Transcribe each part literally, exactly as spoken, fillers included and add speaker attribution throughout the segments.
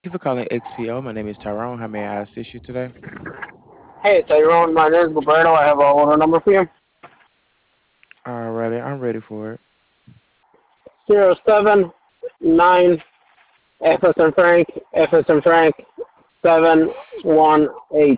Speaker 1: Thank you for calling X P O. My name is Tyrone. How may I assist you today?
Speaker 2: Hey, Tyrone, my name is Gilberto. I have a order number for you.
Speaker 1: Alrighty, I'm ready for it.
Speaker 2: Zero seven nine F S and Frank, F S and Frank, seven one eight.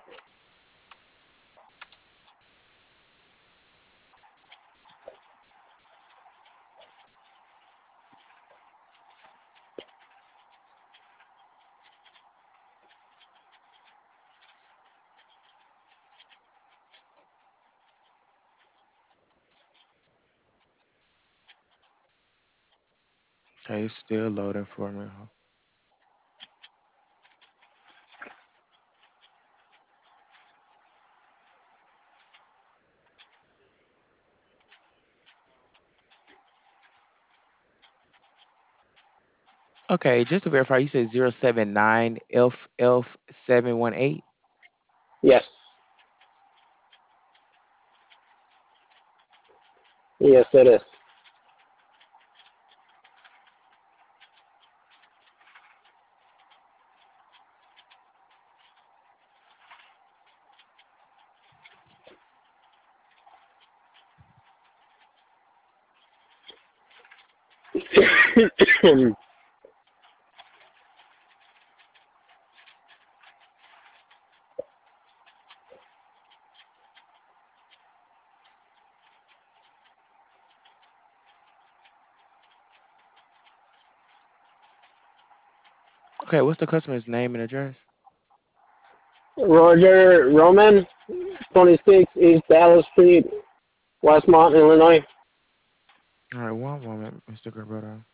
Speaker 1: Okay, it's still loading for me. Okay, just to verify, you said zero seven nine F F seven one eight.
Speaker 2: Yes, yes, it is.
Speaker 1: Okay, what's the customer's name and address?
Speaker 2: Roger Roman, twenty-six East Dallas Street, Westmont, Illinois.
Speaker 1: All right, one moment, mister Gilberto.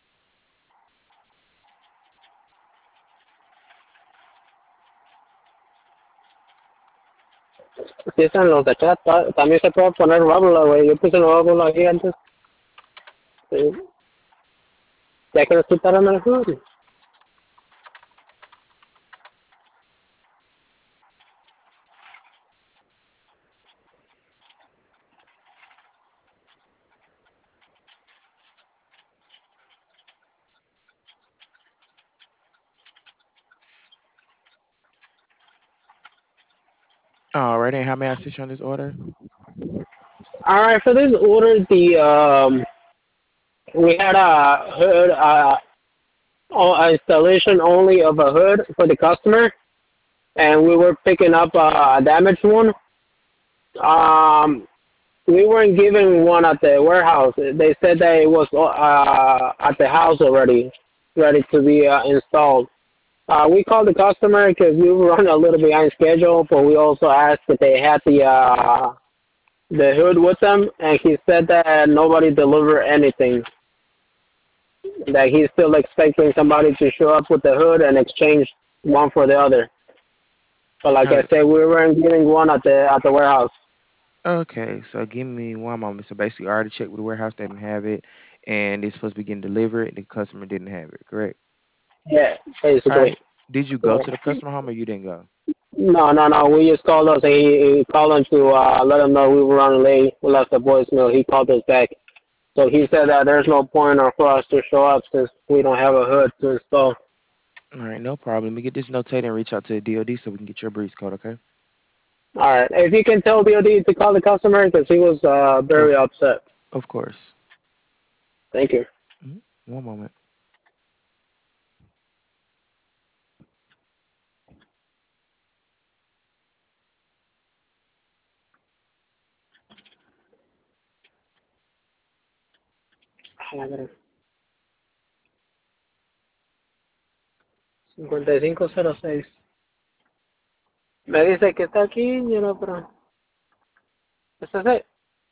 Speaker 2: Sí, están los de chat. ta- También se puede poner válvula, güey. Yo puse una válvula aquí antes. Sí. Ya que les quitaron el juego.
Speaker 1: Alrighty, and how may I assist you on this order?
Speaker 2: All right, for this order, the um, we had a hood uh, uh, installation only of a hood for the customer, and we were picking up uh, a damaged one. Um, we weren't given one at the warehouse. They said that it was uh, at the house already, ready to be uh, installed. Uh, we called the customer because we were running a little behind schedule, but we also asked if they had the uh, the hood with them, and he said that nobody delivered anything. That he's still expecting somebody to show up with the hood and exchange one for the other. But like
Speaker 1: All
Speaker 2: I
Speaker 1: right.
Speaker 2: said, we weren't getting one at the at the warehouse.
Speaker 1: Okay, so give me one moment. So basically, I already checked with the warehouse; they didn't have it, and it's supposed to be getting delivered. The customer didn't have it. Correct.
Speaker 2: Yeah,
Speaker 1: All
Speaker 2: basically.
Speaker 1: right. Did you go to the customer home or you didn't go?
Speaker 2: No, no, no. We just called us. He, he called him to uh, let him know we were running late. We left a voicemail. He called us back. So he said that there's no point for us to show up since we don't have a hood to install.
Speaker 1: All right, no problem. Let me get this notated and reach out to the D O D so we can get your breach code. Okay.
Speaker 2: All right. If you can tell B O D to call the customer because he was uh, very
Speaker 1: Of
Speaker 2: upset.
Speaker 1: of course.
Speaker 2: Thank you.
Speaker 1: Mhm. One moment.
Speaker 2: cincuenta y cinco cero seis. Me dice que está aquí, you know, pero ¿este es él?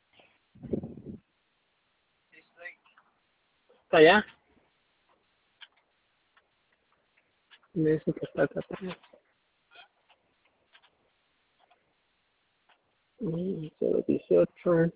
Speaker 2: ¿Está allá? Me dice que está acá atrás. Mm, cero dieciocho.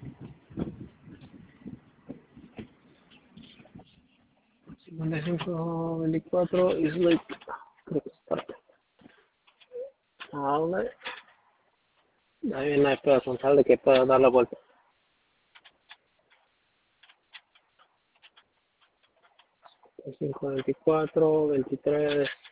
Speaker 2: cincuenta y cinco veinticuatro is like, creo que está. Outlet. Ahí no hay pedo con tal de que pueda dar la vuelta. cinco, veinticuatro, veintitrés.